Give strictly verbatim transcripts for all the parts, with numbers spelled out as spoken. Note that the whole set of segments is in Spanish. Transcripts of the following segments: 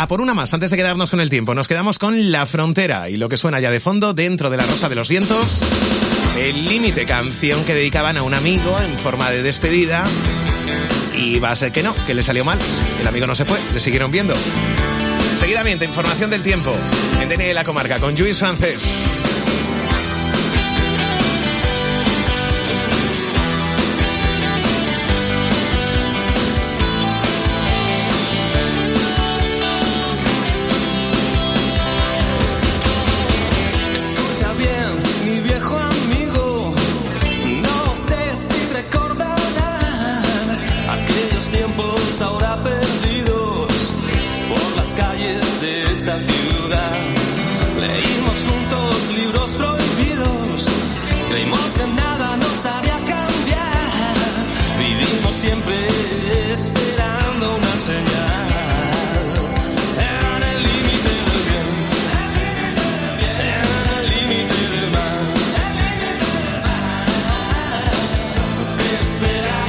a por una más, antes de quedarnos con el tiempo. Nos quedamos con La Frontera y lo que suena ya de fondo, Dentro de la Rosa de los Vientos. El Límite, canción que dedicaban a un amigo en forma de despedida. Y va a ser que no, que le salió mal. El amigo no se fue, le siguieron viendo. Seguidamente, información del tiempo en D N I La Comarca con Lluís Francés. Ahora perdidos por las calles de esta ciudad. Leímos juntos libros prohibidos, creímos que nada nos haría cambiar. Vivimos siempre esperando una señal. En el límite del bien, en el límite del mal, te esperaré.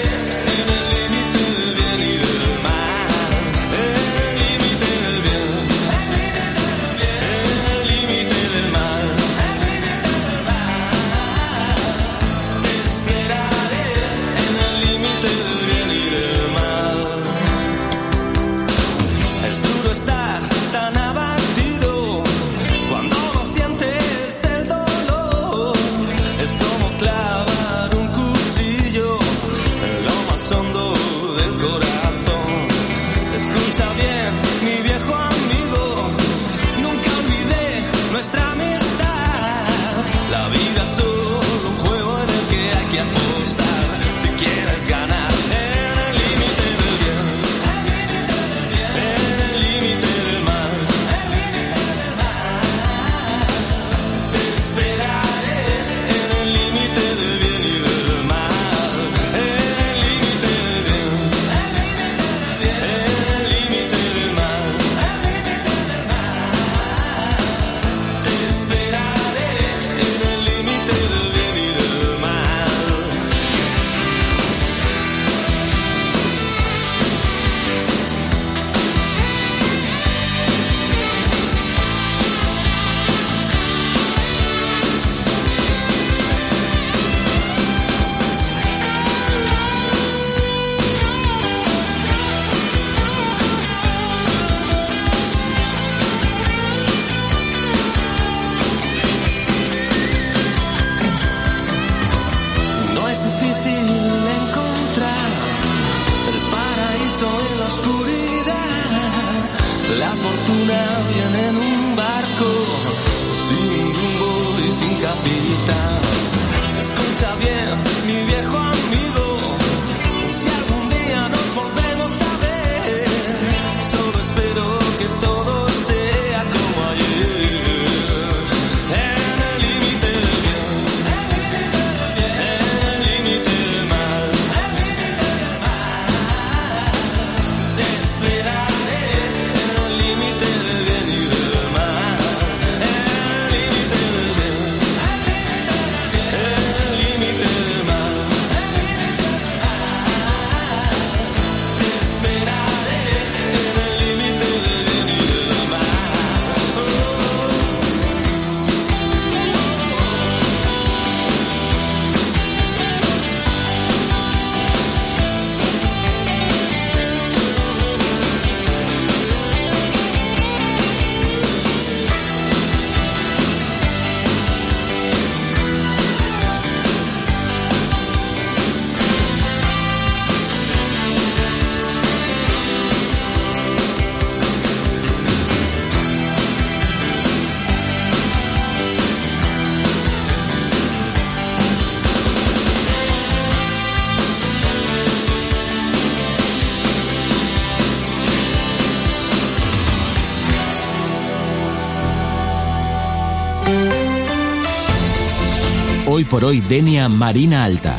Hoy por hoy Denia Marina Alta.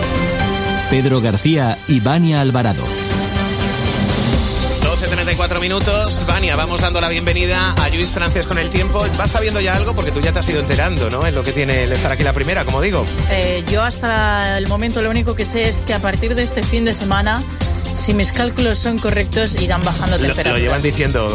Pedro García y Vania Alvarado. doce treinta y cuatro minutos. Vania, vamos dando la bienvenida a Lluís Francés con el tiempo. ¿Vas sabiendo ya algo? Porque tú ya te has ido enterando, ¿no? En lo que tiene el estar aquí la primera, como digo. Eh, yo hasta el momento lo único que sé es que a partir de este fin de semana, si mis cálculos son correctos, irán bajando temperaturas. Lo, lo llevan diciendo